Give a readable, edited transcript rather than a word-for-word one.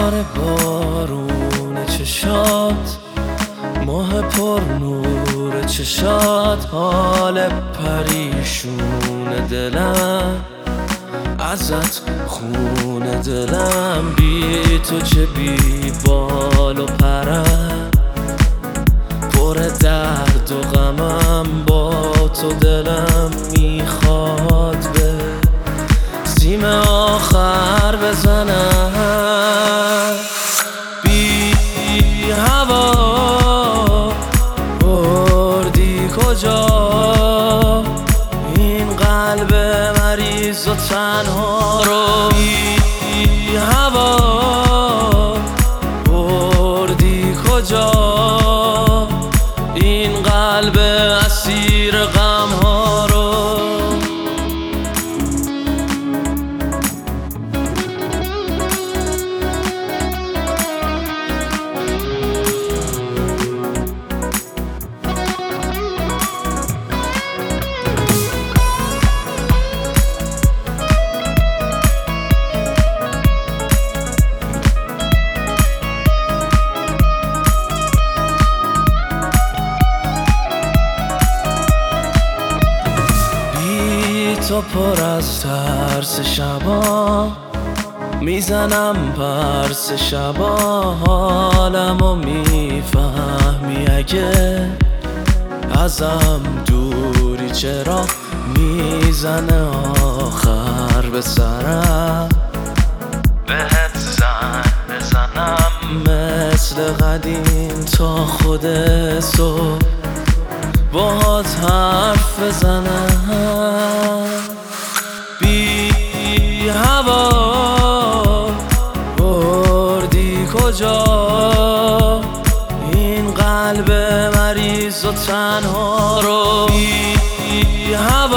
آخر بارون چشات، ماه پر نور چشات، حال پریشون دلم ازت خون دلم، بی تو چه بی بال و پرم، پر درد و غمم، با تو دلم میخواد به سیم آخر بزنم. بی هوا بردی کجا این قلب مریض و تنها رو، بی هوا بردی کجا این قلب اسیر غم ها رو. تو پر از ترس شبا، میزنم پرس شبا، حالمو میفهمی اگه ازم دوری، چرا میزنه آخر به سرم، بهت زنگ بزنم مثل قدیم تا خود صبح باهات حرف بزنم. بی هوا بردی کجا این قلب مریض و تنها رو، بی هوا